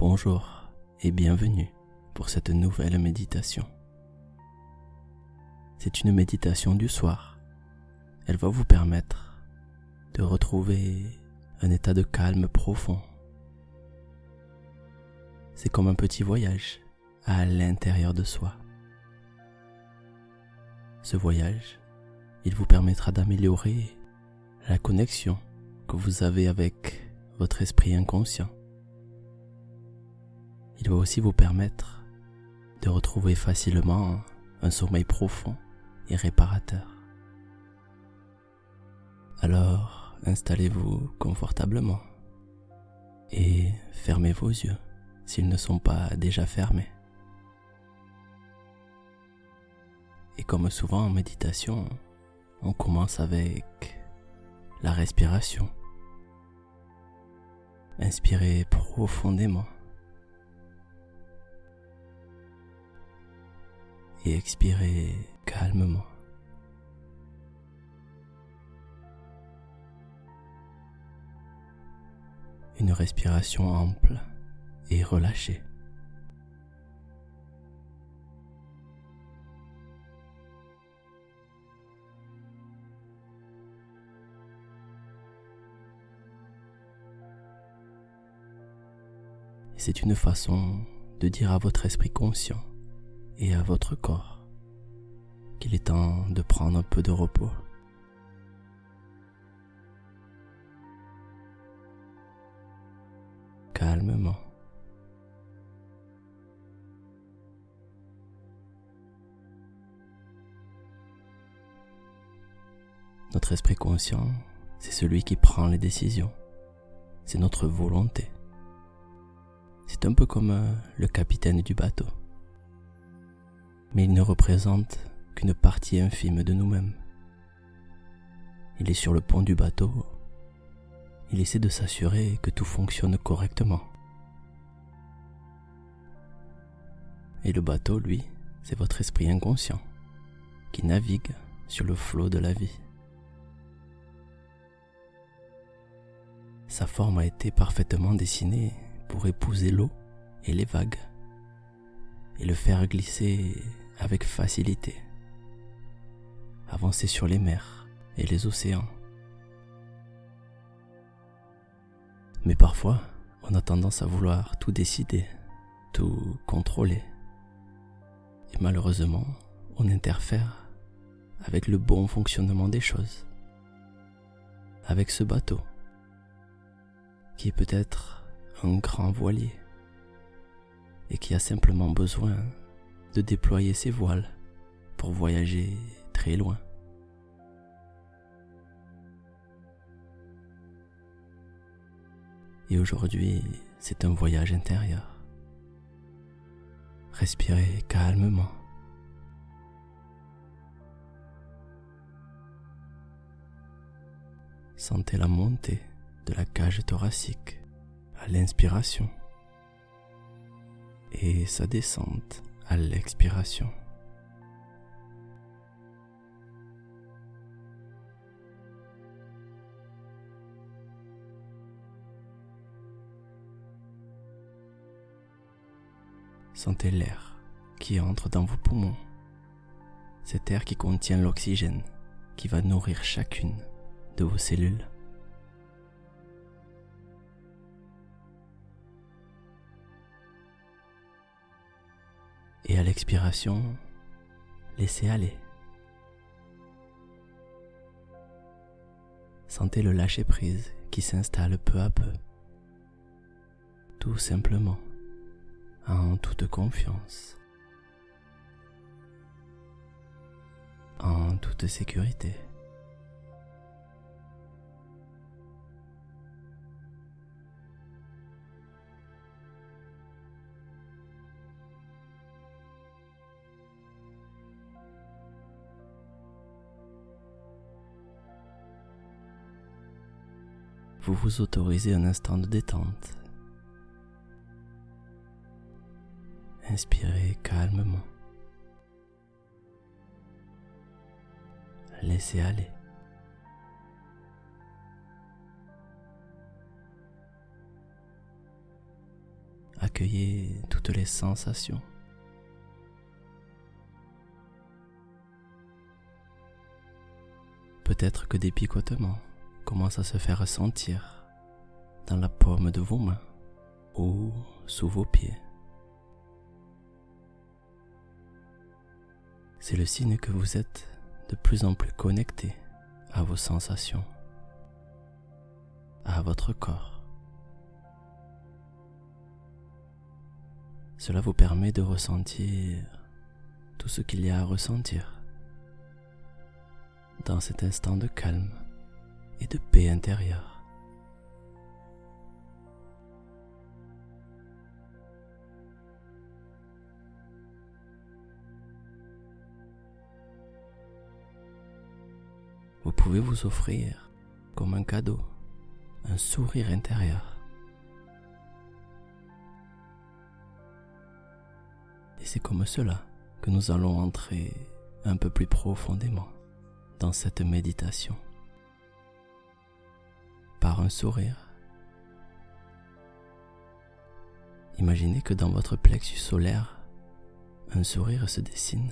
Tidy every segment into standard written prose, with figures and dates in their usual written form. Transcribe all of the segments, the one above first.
Bonjour et bienvenue pour cette nouvelle méditation. C'est une méditation du soir. Elle va vous permettre de retrouver un état de calme profond. C'est comme un petit voyage à l'intérieur de soi. Ce voyage, il vous permettra d'améliorer la connexion que vous avez avec votre esprit inconscient. Il va aussi vous permettre de retrouver facilement un sommeil profond et réparateur. Alors, installez-vous confortablement et fermez vos yeux s'ils ne sont pas déjà fermés. Et comme souvent en méditation, on commence avec la respiration. Inspirez profondément et expirez calmement. Une respiration ample et relâchée. C'est une façon de dire à votre esprit conscient et à votre corps qu'il est temps de prendre un peu de repos. Calmement. Notre esprit conscient, c'est celui qui prend les décisions. C'est notre volonté. C'est un peu comme le capitaine du bateau. Mais il ne représente qu'une partie infime de nous-mêmes. Il est sur le pont du bateau. Il essaie de s'assurer que tout fonctionne correctement. Et le bateau, lui, c'est votre esprit inconscient qui navigue sur le flot de la vie. Sa forme a été parfaitement dessinée pour épouser l'eau et les vagues et le faire glisser avec facilité, avancer sur les mers et les océans. Mais parfois, on a tendance à vouloir tout décider, tout contrôler. Et malheureusement, on interfère avec le bon fonctionnement des choses, avec ce bateau, qui est peut-être un grand voilier et qui a simplement besoin de déployer ses voiles pour voyager très loin. Et aujourd'hui, c'est un voyage intérieur. Respirez calmement. Sentez la montée de la cage thoracique à l'inspiration et sa descente à l'expiration. Sentez l'air qui entre dans vos poumons, cet air qui contient l'oxygène qui va nourrir chacune de vos cellules. Et à l'expiration, laissez aller. Sentez le lâcher-prise qui s'installe peu à peu, tout simplement, en toute confiance, en toute sécurité. Vous vous autorisez un instant de détente. Inspirez calmement. Laissez aller. accueillez toutes les sensations. Peut-être que des picotements commencent à se faire sentir dans la paume de vos mains ou sous vos pieds. C'est le signe que vous êtes de plus en plus connecté à vos sensations, à votre corps. Cela vous permet de ressentir tout ce qu'il y a à ressentir dans cet instant de calme et de paix intérieure. Vous pouvez vous offrir comme un cadeau un sourire intérieur. Et c'est comme cela que nous allons entrer un peu plus profondément dans cette méditation. Par un sourire. Imaginez que dans votre plexus solaire, un sourire se dessine.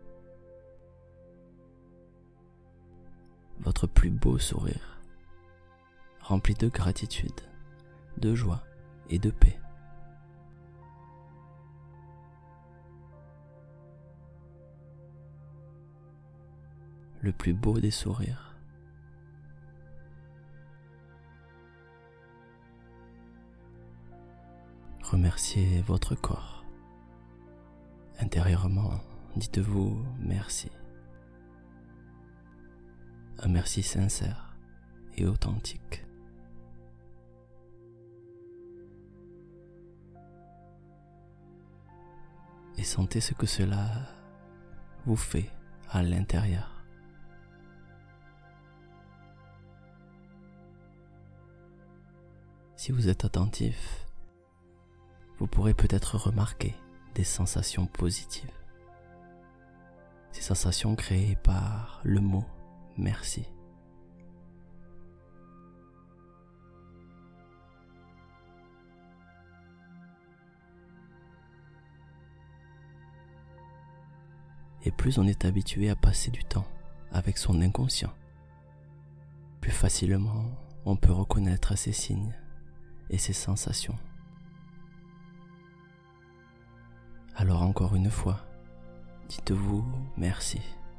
Votre plus beau sourire, rempli de gratitude, de joie et de paix. Le plus beau des sourires. Remerciez votre corps. Intérieurement, dites-vous merci. Un merci sincère et authentique. Et sentez ce que cela vous fait à l'intérieur. Si vous êtes attentif, vous pourrez peut-être remarquer des sensations positives. Ces sensations créées par le mot merci. Et plus on est habitué à passer du temps avec son inconscient, plus facilement on peut reconnaître ces signes et ces sensations. Alors encore une fois, dites-vous merci.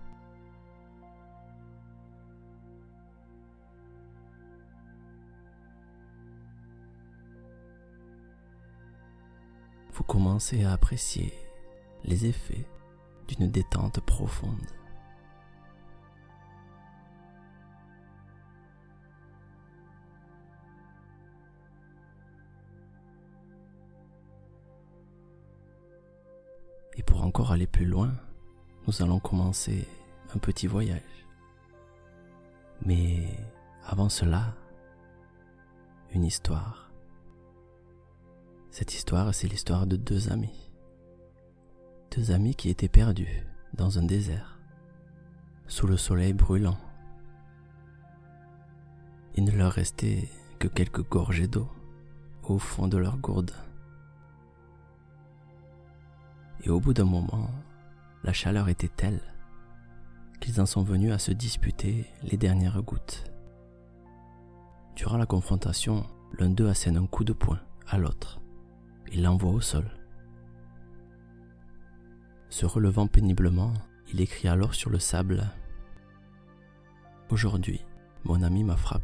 Vous commencez à apprécier les effets d'une détente profonde. Et pour encore aller plus loin, nous allons commencer un petit voyage. Mais avant cela, une histoire. Cette histoire, c'est l'histoire de deux amis. Deux amis qui étaient perdus dans un désert, sous le soleil brûlant. Il ne leur restait que quelques gorgées d'eau au fond de leur gourde. Et au bout d'un moment, la chaleur était telle qu'ils en sont venus à se disputer les dernières gouttes. Durant la confrontation, l'un d'eux assène un coup de poing à l'autre. Il l'envoie au sol. Se relevant péniblement, il écrit alors sur le sable : « Aujourd'hui, mon ami m'a frappé. »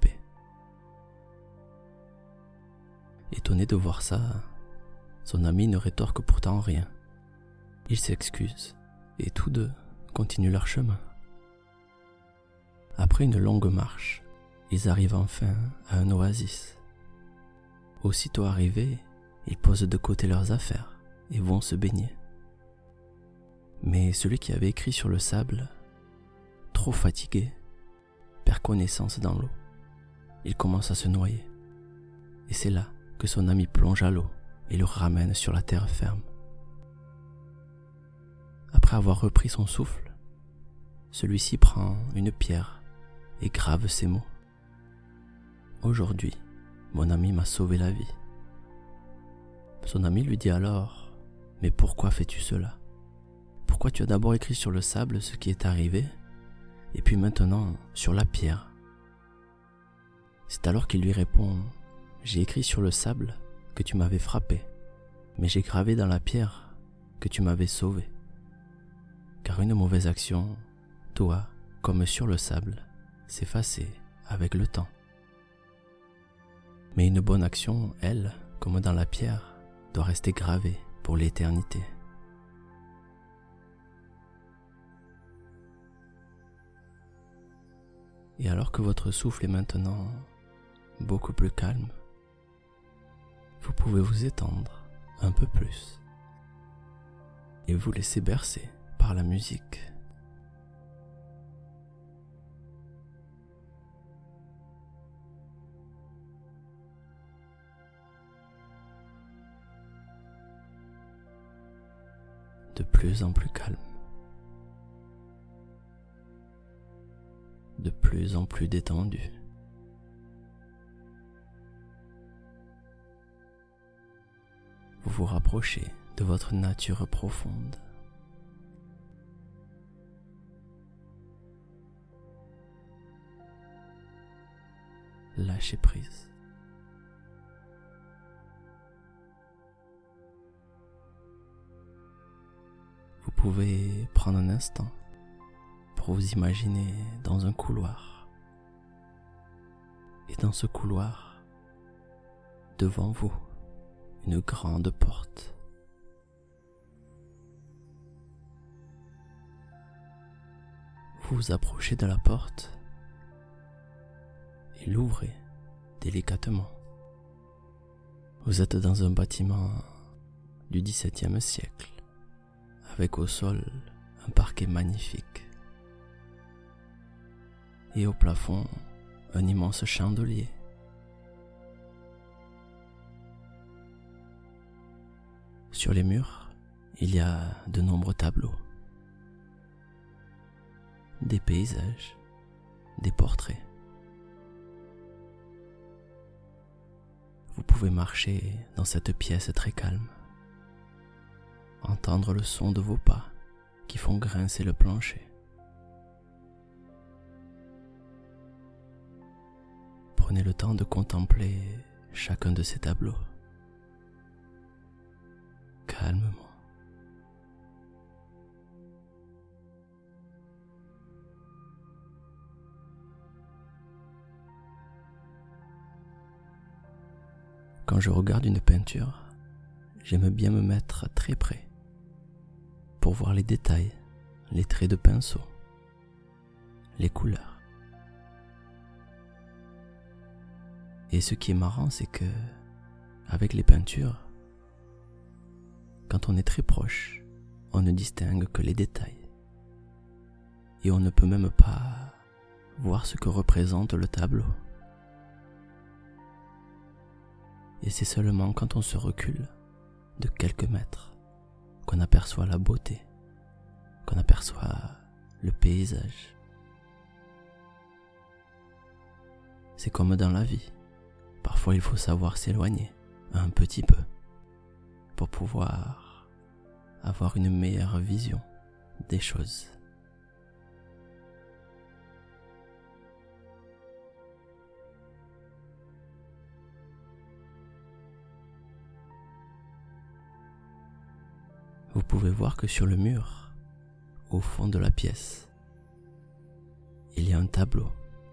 Étonné de voir ça, son ami ne rétorque pourtant rien. Ils s'excusent et tous deux continuent leur chemin. Après une longue marche, ils arrivent enfin à un oasis. Aussitôt arrivés, ils posent de côté leurs affaires et vont se baigner. Mais celui qui avait écrit sur le sable, trop fatigué, perd connaissance dans l'eau. Il commence à se noyer. Et c'est là que son ami plonge à l'eau et le ramène sur la terre ferme. Après avoir repris son souffle, celui-ci prend une pierre et grave ces mots : « Aujourd'hui, mon ami m'a sauvé la vie. » Son ami lui dit alors: « Mais pourquoi fais-tu cela? Pourquoi tu as d'abord écrit sur le sable ce qui est arrivé, et puis maintenant sur la pierre ?» C'est alors qu'il lui répond: « J'ai écrit sur le sable que tu m'avais frappé, mais j'ai gravé dans la pierre que tu m'avais sauvé. Car une mauvaise action doit, comme sur le sable, s'effacer avec le temps. Mais une bonne action, elle, comme dans la pierre, doit rester gravée pour l'éternité. » Et alors que votre souffle est maintenant beaucoup plus calme, vous pouvez vous étendre un peu plus et vous laisser bercer par la musique. De plus en plus calme, de plus en plus détendu. Vous vous rapprochez de votre nature profonde. Lâchez prise. Vous pouvez prendre un instant pour vous imaginer dans un couloir. Et dans ce couloir, devant vous, une grande porte. Vous vous approchez de la porte et l'ouvrez délicatement. Vous êtes dans un bâtiment du XVIIe siècle, avec au sol un parquet magnifique et au plafond un immense chandelier. Sur les murs, il y a de nombreux tableaux, des paysages, des portraits. Vous pouvez marcher dans cette pièce très calme, entendre le son de vos pas qui font grincer le plancher. Prenez le temps de contempler chacun de ces tableaux, calmement. Quand je regarde une peinture, j'aime bien me mettre très près pour voir les détails, les traits de pinceau, les couleurs. Et ce qui est marrant, c'est que, avec les peintures, quand on est très proche, on ne distingue que les détails. Et on ne peut même pas voir ce que représente le tableau. Et c'est seulement quand on se recule de quelques mètres qu'on aperçoit la beauté, qu'on aperçoit le paysage. C'est comme dans la vie. Parfois il faut savoir s'éloigner un petit peu pour pouvoir avoir une meilleure vision des choses. Vous pouvez voir que sur le mur, au fond de la pièce, il y a un tableau.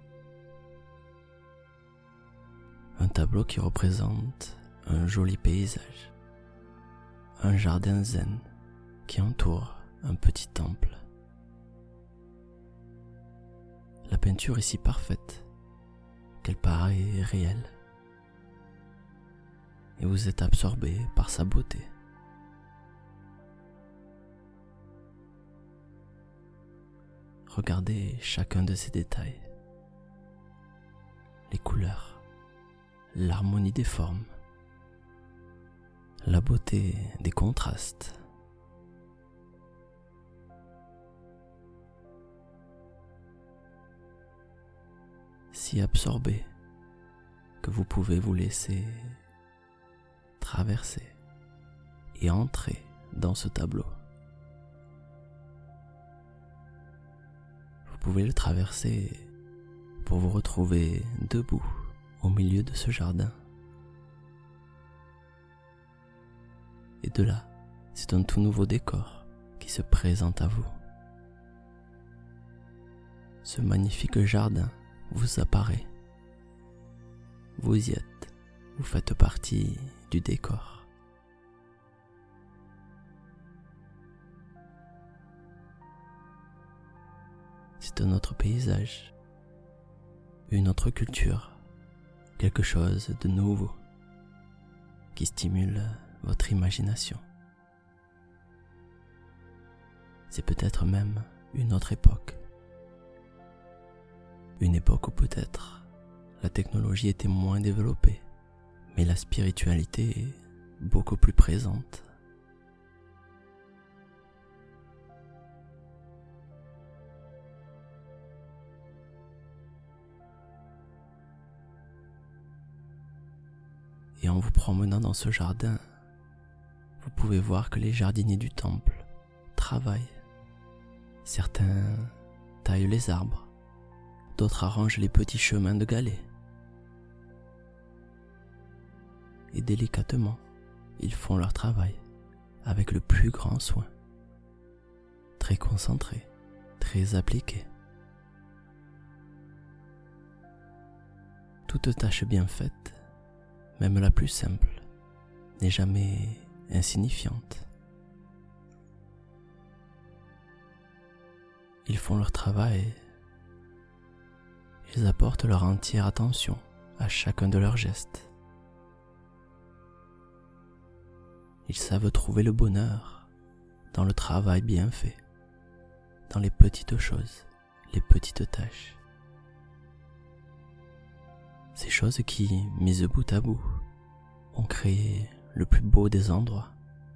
Un tableau qui représente un joli paysage, un jardin zen qui entoure un petit temple. La peinture est si parfaite qu'elle paraît réelle et vous êtes absorbé par sa beauté. Regardez chacun de ces détails, les couleurs, l'harmonie des formes, la beauté des contrastes. Si absorbé que vous pouvez vous laisser traverser et entrez dans ce tableau. Vous pouvez le traverser pour vous retrouver debout au milieu de ce jardin. Et de là, c'est un tout nouveau décor qui se présente à vous. Ce magnifique jardin vous apparaît. Vous y êtes, vous faites partie du décor. C'est un autre paysage, une autre culture, quelque chose de nouveau qui stimule votre imagination. C'est peut-être même une autre époque. Une époque où peut-être la technologie était moins développée, mais la spiritualité est beaucoup plus présente. Et en vous promenant dans ce jardin, vous pouvez voir que les jardiniers du temple travaillent. Certains taillent les arbres, d'autres arrangent les petits chemins de galets. Et délicatement, ils font leur travail avec le plus grand soin, très concentrés, très appliqués. Toute tâche bien faite, même la plus simple, n'est jamais insignifiante. Ils font leur travail, ils apportent leur entière attention à chacun de leurs gestes. Ils savent trouver le bonheur dans le travail bien fait, dans les petites choses, les petites tâches. Ces choses qui, mises bout à bout, ont créé le plus beau des endroits.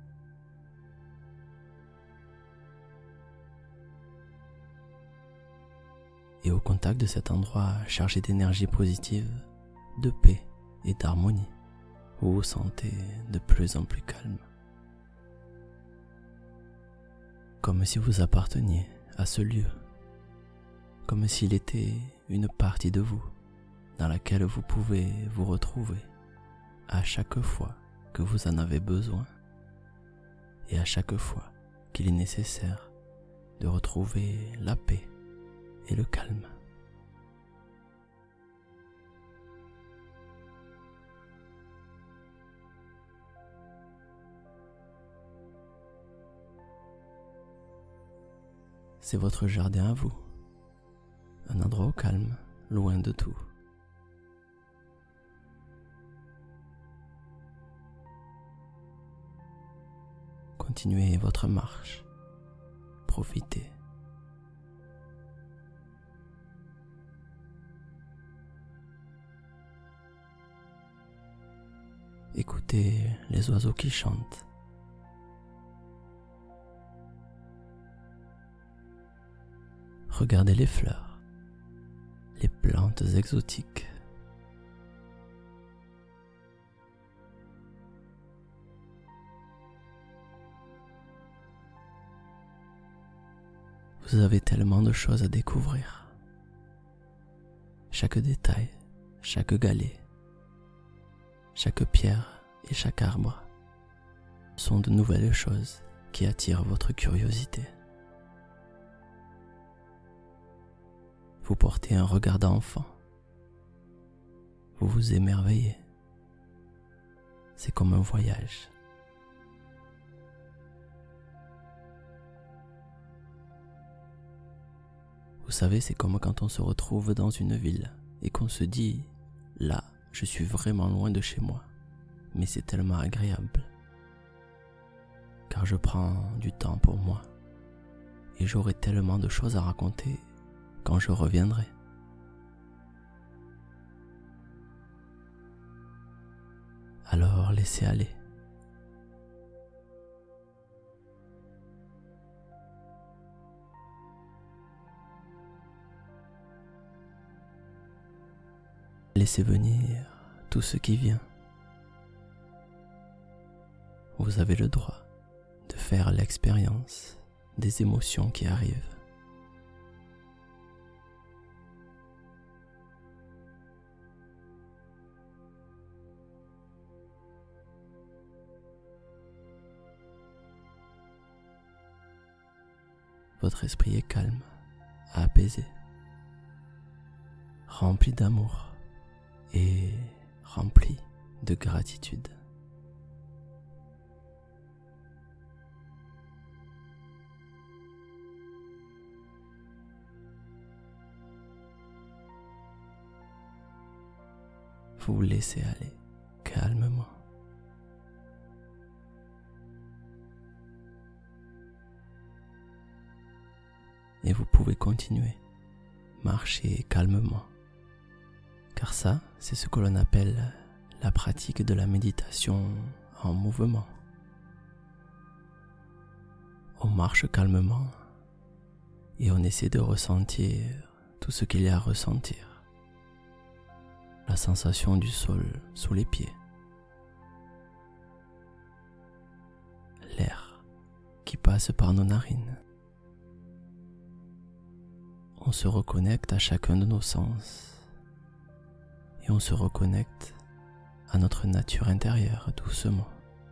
Et au contact de cet endroit chargé d'énergie positive, de paix et d'harmonie, vous vous sentez de plus en plus calme. Comme si vous apparteniez à ce lieu, comme s'il était une partie de vous dans laquelle vous pouvez vous retrouver à chaque fois que vous en avez besoin et à chaque fois qu'il est nécessaire de retrouver la paix et le calme. C'est votre jardin à vous, un endroit au calme, loin de tout. Continuez votre marche, profitez. Écoutez les oiseaux qui chantent. Regardez les fleurs, les plantes exotiques. Vous avez tellement de choses à découvrir. Chaque détail, chaque galet, chaque pierre et chaque arbre sont de nouvelles choses qui attirent votre curiosité. Vous portez un regard d'enfant. Vous vous émerveillez. C'est comme un voyage. Vous savez, c'est comme quand on se retrouve dans une ville et qu'on se dit « Là, je suis vraiment loin de chez moi, mais c'est tellement agréable, car je prends du temps pour moi et j'aurai tellement de choses à raconter quand je reviendrai. » Alors laissez aller. Laissez venir tout ce qui vient. vous avez le droit de faire l'expérience des émotions qui arrivent. Votre esprit est calme, apaisé, rempli d'amour et rempli de gratitude. Vous vous laissez aller calmement. Et vous pouvez continuer, marcher calmement. Car ça, c'est ce que l'on appelle la pratique de la méditation en mouvement. On marche calmement et on essaie de ressentir tout ce qu'il y a à ressentir. La sensation du sol sous les pieds. L'air qui passe par nos narines. On se reconnecte à chacun de nos sens et on se reconnecte à notre nature intérieure doucement.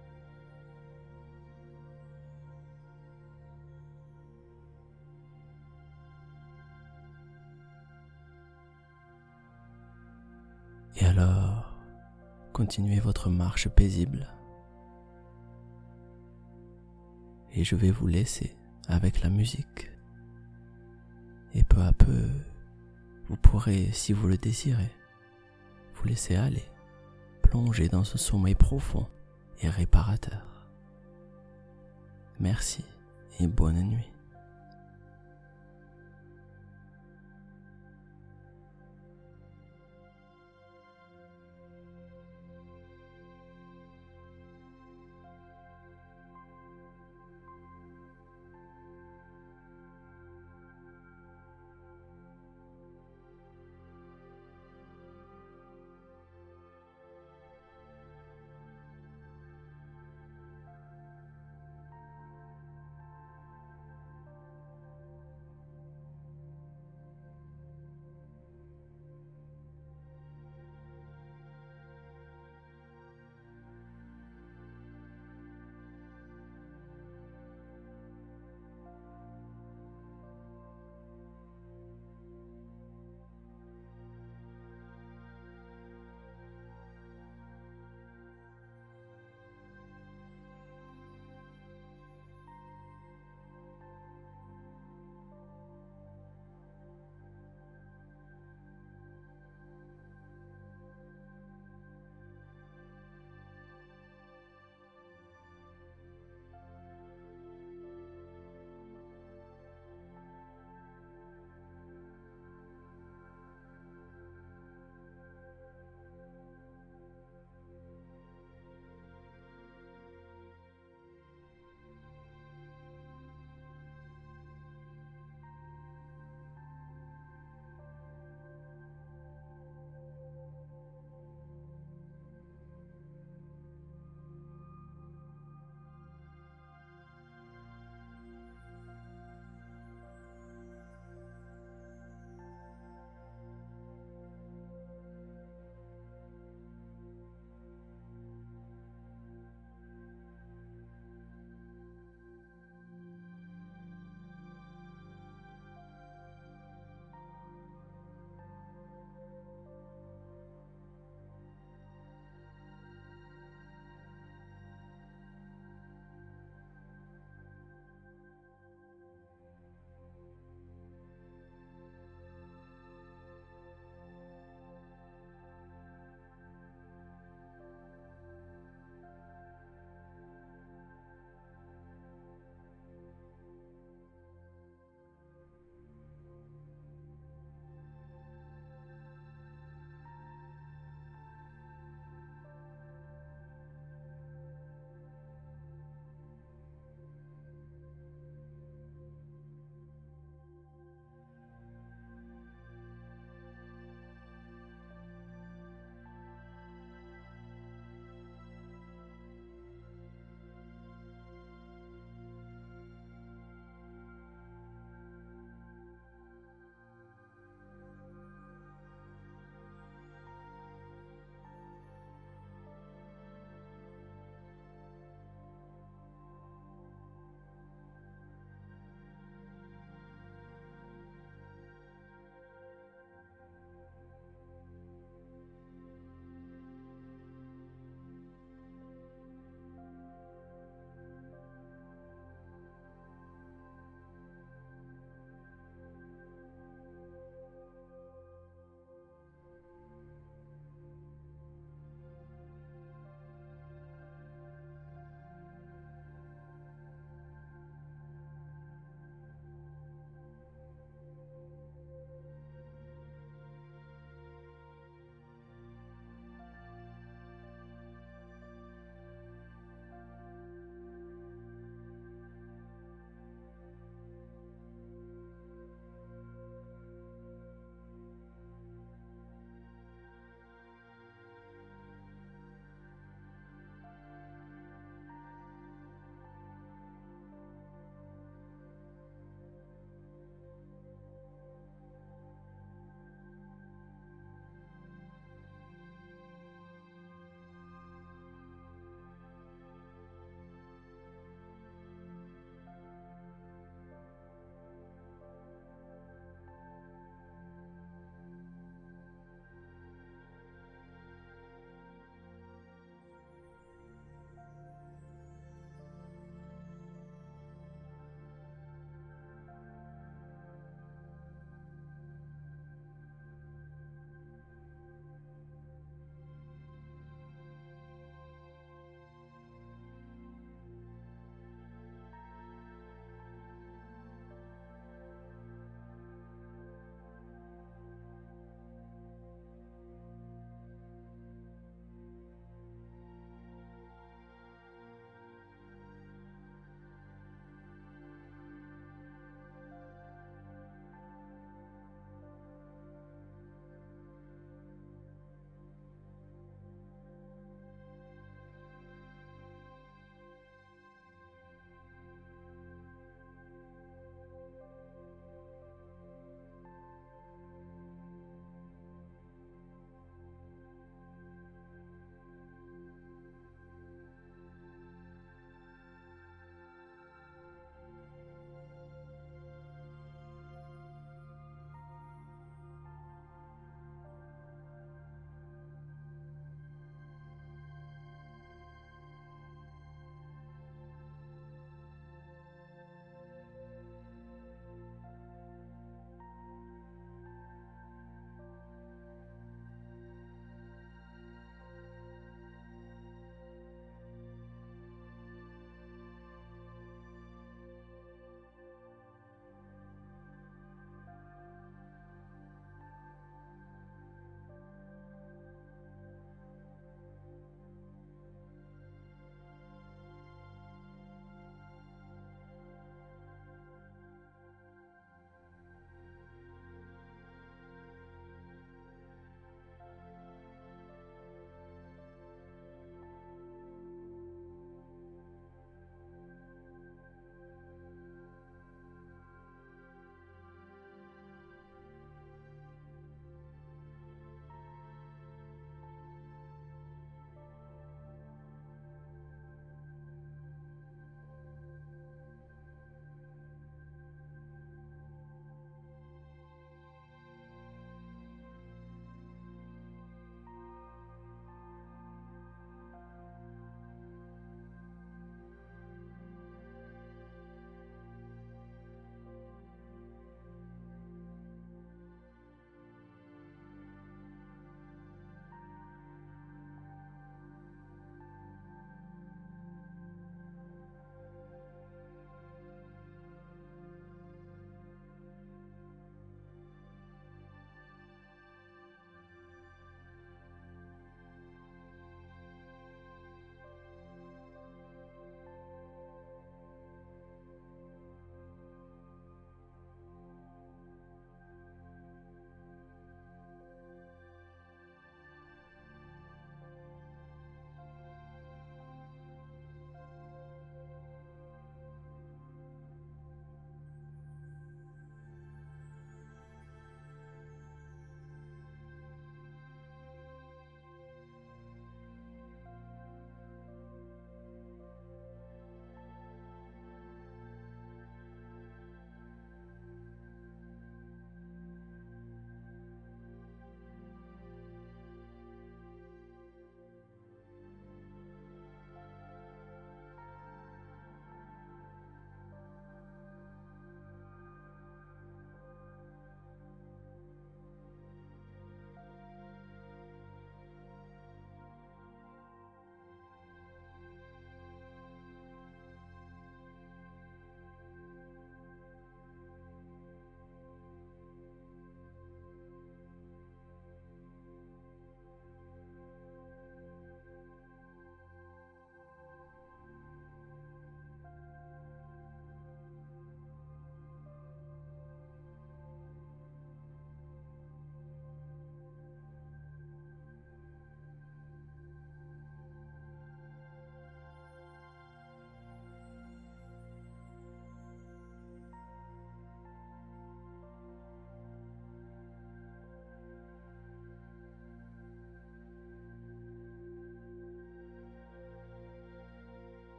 Et alors, continuez votre marche paisible et je vais vous laisser avec la musique. Et peu à peu, vous pourrez, si vous le désirez, vous laisser aller, plonger dans ce sommeil profond et réparateur. Merci et bonne nuit.